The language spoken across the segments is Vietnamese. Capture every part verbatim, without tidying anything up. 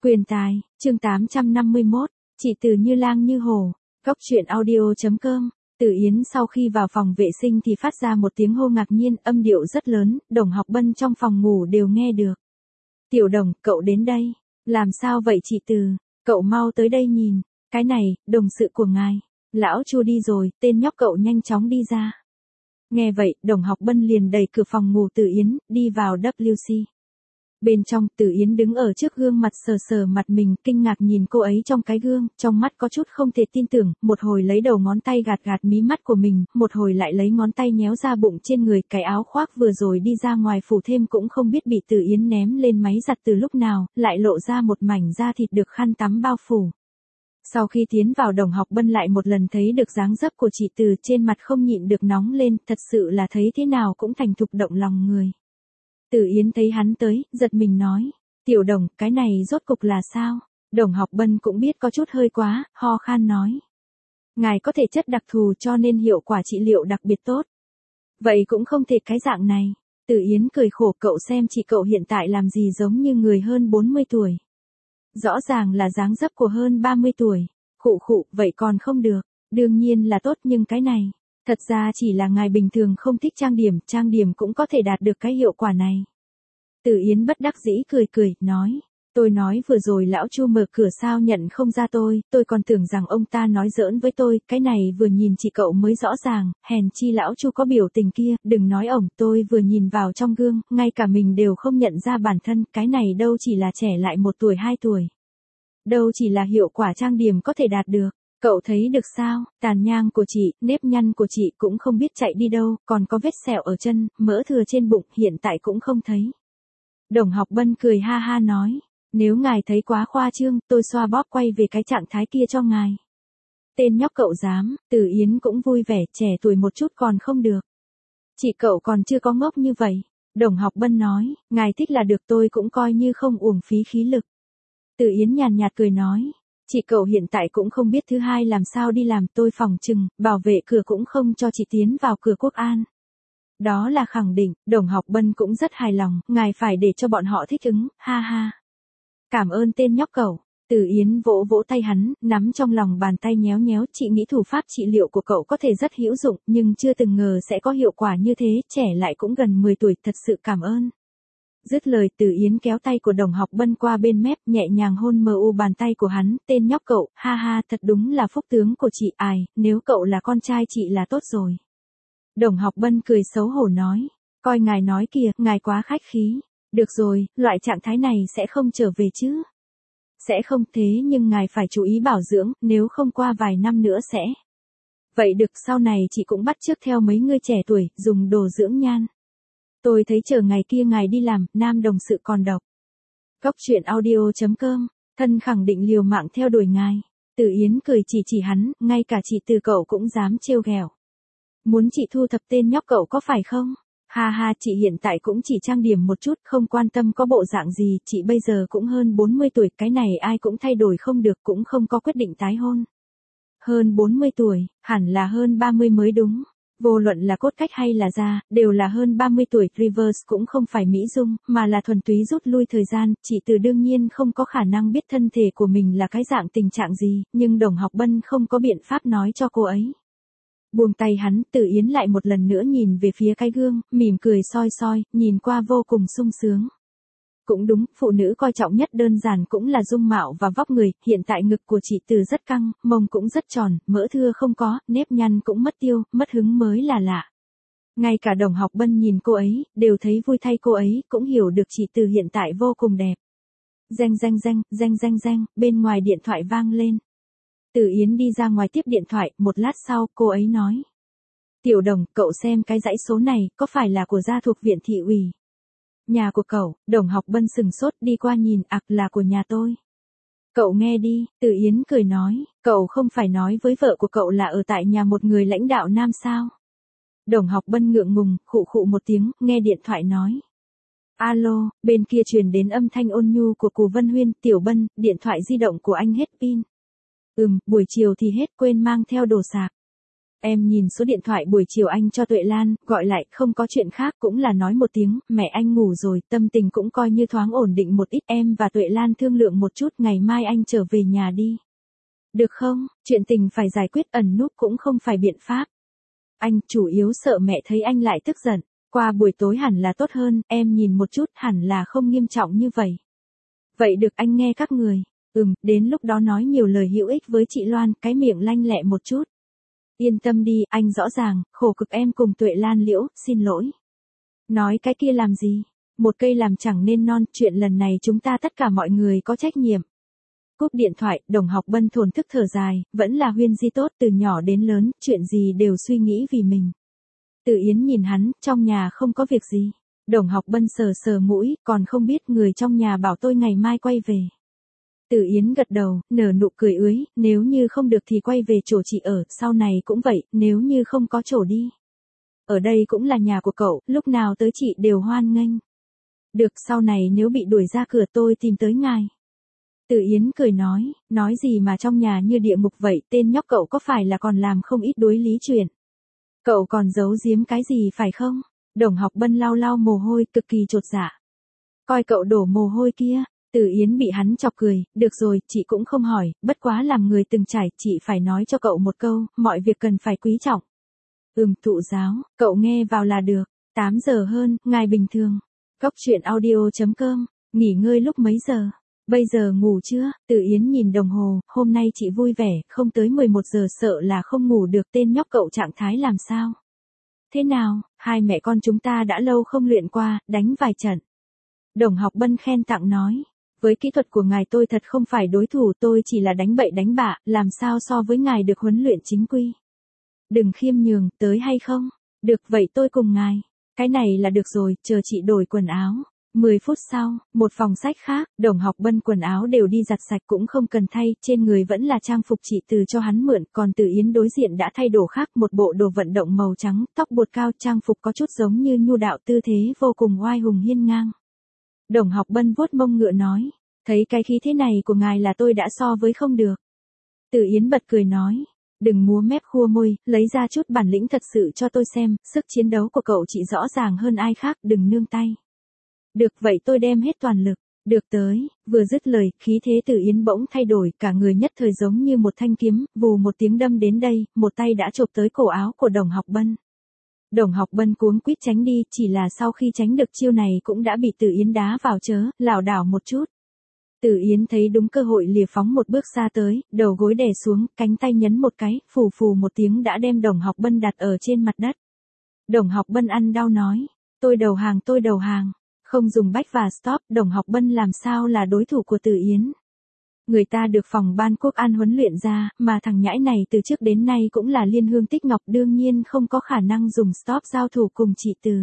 Quyền tài, chương tám trăm năm mươi mốt, chị Từ như lang như hổ, góc truyện audio.com. Từ Yến sau khi vào phòng vệ sinh thì phát ra một tiếng hô ngạc nhiên, âm điệu rất lớn, Đồng Học Bân trong phòng ngủ đều nghe được. Tiểu Đồng, cậu đến đây. Làm sao vậy chị Từ? Cậu mau tới đây nhìn. Cái này, đồng sự của ngài. Lão Chu đi rồi, tên nhóc cậu nhanh chóng đi ra. Nghe vậy, Đồng Học Bân liền đẩy cửa phòng ngủ Từ Yến, đi vào W C. Bên trong, Từ Yến đứng ở trước gương mặt sờ sờ mặt mình, kinh ngạc nhìn cô ấy trong cái gương, trong mắt có chút không thể tin tưởng, một hồi lấy đầu ngón tay gạt gạt mí mắt của mình, một hồi lại lấy ngón tay nhéo ra bụng trên người, cái áo khoác vừa rồi đi ra ngoài phủ thêm cũng không biết bị Từ Yến ném lên máy giặt từ lúc nào, lại lộ ra một mảnh da thịt được khăn tắm bao phủ. Sau khi tiến vào, Đồng Học Bân lại một lần thấy được dáng dấp của chị Từ, trên mặt không nhịn được nóng lên, thật sự là thấy thế nào cũng thành thục động lòng người. Từ Yến thấy hắn tới, giật mình nói, Tiểu Đồng, cái này rốt cục là sao? Đồng Học Bân cũng biết có chút hơi quá, ho khan nói. Ngài có thể chất đặc thù cho nên hiệu quả trị liệu đặc biệt tốt. Vậy cũng không thể cái dạng này. Từ Yến cười khổ, cậu xem chị cậu hiện tại làm gì giống như người hơn bốn mươi tuổi. Rõ ràng là dáng dấp của hơn ba mươi tuổi. Khụ khụ, vậy còn không được. Đương nhiên là tốt, nhưng cái này, thật ra chỉ là ngài bình thường không thích trang điểm, trang điểm cũng có thể đạt được cái hiệu quả này. Từ Yến bất đắc dĩ cười cười, nói, tôi nói vừa rồi lão Chu mở cửa sao nhận không ra tôi, tôi còn tưởng rằng ông ta nói giỡn với tôi, cái này vừa nhìn chị cậu mới rõ ràng, hèn chi lão Chu có biểu tình kia, đừng nói ổng, tôi vừa nhìn vào trong gương, ngay cả mình đều không nhận ra bản thân, cái này đâu chỉ là trẻ lại một tuổi hai tuổi. Đâu chỉ là hiệu quả trang điểm có thể đạt được. Cậu thấy được sao, tàn nhang của chị, nếp nhăn của chị cũng không biết chạy đi đâu, còn có vết sẹo ở chân, mỡ thừa trên bụng, hiện tại cũng không thấy. Đồng Học Bân cười ha ha nói, nếu ngài thấy quá khoa trương, tôi xoa bóp quay về cái trạng thái kia cho ngài. Tên nhóc cậu dám, Từ Yến cũng vui vẻ, trẻ tuổi một chút còn không được. Chị cậu còn chưa có ngốc như vậy. Đồng Học Bân nói, ngài thích là được, tôi cũng coi như không uổng phí khí lực. Từ Yến nhàn nhạt cười nói. Chị cậu hiện tại cũng không biết thứ hai làm sao đi làm, tôi phòng chừng, bảo vệ cửa cũng không cho chị tiến vào cửa Quốc An. Đó là khẳng định, Đồng Học Bân cũng rất hài lòng, ngài phải để cho bọn họ thích ứng, ha ha. Cảm ơn tên nhóc cậu. Từ Yến vỗ vỗ tay hắn, nắm trong lòng bàn tay nhéo nhéo, chị nghĩ thủ pháp trị liệu của cậu có thể rất hữu dụng, nhưng chưa từng ngờ sẽ có hiệu quả như thế, trẻ lại cũng gần mười tuổi, thật sự cảm ơn. Dứt lời, Từ Yến kéo tay của Đồng Học Bân qua bên mép, nhẹ nhàng hôn mờ u bàn tay của hắn, tên nhóc cậu, ha ha, thật đúng là phúc tướng của chị, ai, nếu cậu là con trai chị là tốt rồi. Đồng Học Bân cười xấu hổ nói, coi ngài nói kìa, ngài quá khách khí. Được rồi, loại trạng thái này sẽ không trở về chứ. Sẽ không, thế nhưng ngài phải chú ý bảo dưỡng, nếu không qua vài năm nữa sẽ. Vậy được, sau này chị cũng bắt chước theo mấy người trẻ tuổi, dùng đồ dưỡng nhan. Tôi thấy chờ ngày kia ngài đi làm, nam đồng sự còn độc. Góc truyện audio.com, thân khẳng định liều mạng theo đuổi ngài. Từ Yến cười chỉ chỉ hắn, ngay cả chị Từ cậu cũng dám trêu ghẹo. Muốn chị thu thập tên nhóc cậu có phải không? Ha ha, chị hiện tại cũng chỉ trang điểm một chút, không quan tâm có bộ dạng gì, chị bây giờ cũng hơn bốn mươi tuổi, cái này ai cũng thay đổi không được, cũng không có quyết định tái hôn. Hơn bốn mươi tuổi, hẳn là hơn ba mươi mới đúng. Vô luận là cốt cách hay là da, đều là hơn ba mươi tuổi, reverse cũng không phải mỹ dung, mà là thuần túy rút lui thời gian, chị Từ đương nhiên không có khả năng biết thân thể của mình là cái dạng tình trạng gì, nhưng Đồng Học Bân không có biện pháp nói cho cô ấy. Buông tay hắn, Từ Yến lại một lần nữa nhìn về phía cái gương, mỉm cười soi soi, nhìn qua vô cùng sung sướng. Cũng đúng, phụ nữ coi trọng nhất đơn giản cũng là dung mạo và vóc người, hiện tại ngực của chị Từ rất căng, mông cũng rất tròn, mỡ thưa không có, nếp nhăn cũng mất tiêu, mất hứng mới là lạ. Ngay cả Đồng Học Bân nhìn cô ấy, đều thấy vui thay cô ấy, cũng hiểu được chị Từ hiện tại vô cùng đẹp. Reng reng reng, reng reng reng, bên ngoài điện thoại vang lên. Từ Yến đi ra ngoài tiếp điện thoại, một lát sau, cô ấy nói. Tiểu Đồng, cậu xem cái dãy số này, có phải là của gia thuộc viện thị ủy? Nhà của cậu. Đồng Học Bân sừng sốt đi qua nhìn, ặc là của nhà tôi. Cậu nghe đi, Từ Yến cười nói, cậu không phải nói với vợ của cậu là ở tại nhà một người lãnh đạo nam sao? Đồng Học Bân ngượng ngùng, khụ khụ một tiếng, nghe điện thoại nói. Alo, bên kia truyền đến âm thanh ôn nhu của Cù Vân Huyên, Tiểu Bân, điện thoại di động của anh hết pin. Ừm, buổi chiều thì hết, quên mang theo đồ sạc. Em nhìn số điện thoại buổi chiều anh cho Tuệ Lan, gọi lại, không có chuyện khác, cũng là nói một tiếng, mẹ anh ngủ rồi, tâm tình cũng coi như thoáng ổn định một ít, em và Tuệ Lan thương lượng một chút, ngày mai anh trở về nhà đi. Được không, chuyện tình phải giải quyết, ẩn núp cũng không phải biện pháp. Anh chủ yếu sợ mẹ thấy anh lại tức giận, qua buổi tối hẳn là tốt hơn, em nhìn một chút, hẳn là không nghiêm trọng như vậy. Vậy được, anh nghe các người. Ừm, đến lúc đó nói nhiều lời hữu ích với chị Loan, cái miệng lanh lẹ một chút. Yên tâm đi, anh rõ ràng, khổ cực em cùng Tuệ Lan Liễu, xin lỗi. Nói cái kia làm gì? Một cây làm chẳng nên non, chuyện lần này chúng ta tất cả mọi người có trách nhiệm. Cúp điện thoại, Đồng Học Bân thổn thức thở dài, vẫn là Huyên Di tốt, từ nhỏ đến lớn, chuyện gì đều suy nghĩ vì mình. Từ Yến nhìn hắn, trong nhà không có việc gì. Đồng Học Bân sờ sờ mũi, còn không biết người trong nhà bảo tôi ngày mai quay về. Từ Yến gật đầu, nở nụ cười ưới, nếu như không được thì quay về chỗ chị ở, sau này cũng vậy, nếu như không có chỗ đi. Ở đây cũng là nhà của cậu, lúc nào tới chị đều hoan nghênh. Được, sau này nếu bị đuổi ra cửa tôi tìm tới ngài. Từ Yến cười nói, nói gì mà trong nhà như địa ngục vậy, tên nhóc cậu có phải là còn làm không ít đối lý chuyện. Cậu còn giấu giếm cái gì phải không? Đồng Học Bân lau lau mồ hôi, cực kỳ chột dạ. Coi cậu đổ mồ hôi kia. Từ Yến bị hắn chọc cười, được rồi, chị cũng không hỏi, bất quá làm người từng trải, chị phải nói cho cậu một câu, mọi việc cần phải quý trọng. Ừm, thụ giáo, cậu nghe vào là được. tám giờ hơn, ngày bình thường. Cốc truyện audio chấm com, nghỉ ngơi lúc mấy giờ? Bây giờ ngủ chưa? Từ Yến nhìn đồng hồ, hôm nay chị vui vẻ, không tới mười một giờ sợ là không ngủ được, tên nhóc cậu trạng thái làm sao? Thế nào, hai mẹ con chúng ta đã lâu không luyện qua, đánh vài trận. Đồng Học Bân khen tặng nói. Với kỹ thuật của ngài tôi thật không phải đối thủ, tôi chỉ là đánh bậy đánh bạ, làm sao so với ngài được huấn luyện chính quy. Đừng khiêm nhường, tới hay không? Được, vậy tôi cùng ngài. Cái này là được rồi, chờ chị đổi quần áo. mười phút sau, một phòng sách khác, Đồng Học Bân quần áo đều đi giặt sạch cũng không cần thay, trên người vẫn là trang phục chị Từ cho hắn mượn, còn Từ Yến đối diện đã thay đồ khác, một bộ đồ vận động màu trắng, tóc buộc cao, trang phục có chút giống như nhu đạo, tư thế vô cùng oai hùng hiên ngang. Đồng Học Bân vuốt mông ngựa nói, thấy cái khí thế này của ngài là tôi đã so với không được. Từ Yến bật cười nói, đừng múa mép khua môi, lấy ra chút bản lĩnh thật sự cho tôi xem, sức chiến đấu của cậu chị rõ ràng hơn ai khác, đừng nương tay. Được, vậy tôi đem hết toàn lực. Được tới, vừa dứt lời, khí thế Từ Yến bỗng thay đổi, cả người nhất thời giống như một thanh kiếm, vù một tiếng đâm đến đây, một tay đã chộp tới cổ áo của Đồng Học Bân. Đồng Học Bân cuống quýt tránh đi, chỉ là sau khi tránh được chiêu này cũng đã bị Từ Yến đá vào chớ, lảo đảo một chút. Từ Yến thấy đúng cơ hội lìa phóng một bước xa tới, đầu gối đè xuống, cánh tay nhấn một cái, phù phù một tiếng đã đem Đồng Học Bân đặt ở trên mặt đất. Đồng Học Bân ăn đau nói, tôi đầu hàng tôi đầu hàng, không dùng bách và stop, Đồng Học Bân làm sao là đối thủ của Từ Yến. Người ta được phòng ban quốc an huấn luyện ra, mà thằng nhãi này từ trước đến nay cũng là liên hương tích ngọc, đương nhiên không có khả năng dùng stop giao thủ cùng chị Từ.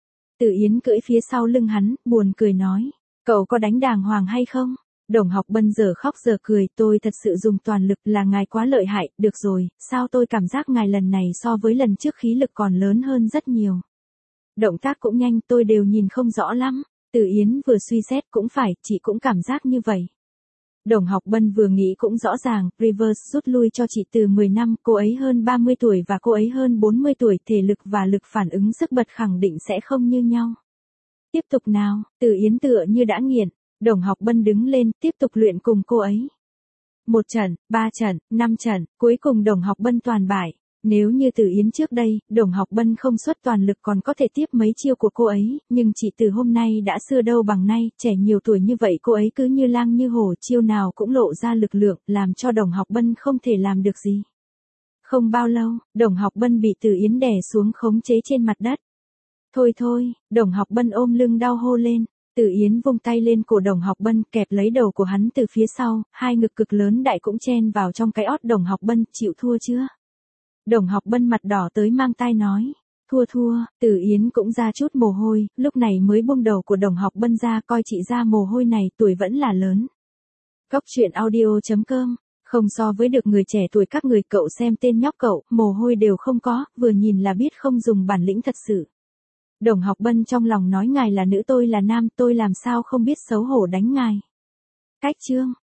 Từ Yến cưỡi phía sau lưng hắn, buồn cười nói, cậu có đánh đàng hoàng hay không? Đồng Học Bân giờ khóc giờ cười, tôi thật sự dùng toàn lực, là ngài quá lợi hại, được rồi, sao tôi cảm giác ngài lần này so với lần trước khí lực còn lớn hơn rất nhiều. Động tác cũng nhanh, tôi đều nhìn không rõ lắm. Từ Yến vừa suy xét, cũng phải, chị cũng cảm giác như vậy. Đồng Học Bân vừa nghĩ cũng rõ ràng, reverse rút lui cho chị Từ mười năm, cô ấy hơn ba mươi tuổi và cô ấy hơn bốn mươi tuổi, thể lực và lực phản ứng sức bật khẳng định sẽ không như nhau. Tiếp tục nào, Từ Yến tựa như đã nghiện, Đồng Học Bân đứng lên, tiếp tục luyện cùng cô ấy. Một trận, ba trận, năm trận, cuối cùng Đồng Học Bân toàn bại. Nếu như Từ Yến trước đây, Đồng Học Bân không xuất toàn lực còn có thể tiếp mấy chiêu của cô ấy, nhưng chị Từ hôm nay đã xưa đâu bằng nay, trẻ nhiều tuổi như vậy cô ấy cứ như lang như hổ, chiêu nào cũng lộ ra lực lượng, làm cho Đồng Học Bân không thể làm được gì. Không bao lâu, Đồng Học Bân bị Từ Yến đè xuống khống chế trên mặt đất. Thôi thôi, Đồng Học Bân ôm lưng đau hô lên. Từ Yến vung tay lên cổ Đồng Học Bân, kẹp lấy đầu của hắn từ phía sau, hai ngực cực lớn đại cũng chen vào trong cái ót Đồng Học Bân, chịu thua chưa? Đồng Học Bân mặt đỏ tới mang tai nói, thua thua, Từ Yến cũng ra chút mồ hôi, lúc này mới buông đầu của Đồng Học Bân ra, coi chị ra mồ hôi này, tuổi vẫn là lớn. Cốc truyện audio chấm com, không so với được người trẻ tuổi các người, cậu xem tên nhóc cậu, mồ hôi đều không có, vừa nhìn là biết không dùng bản lĩnh thật sự. Đồng Học Bân trong lòng nói ngài là nữ tôi là nam, tôi làm sao không biết xấu hổ đánh ngài. Cách chương.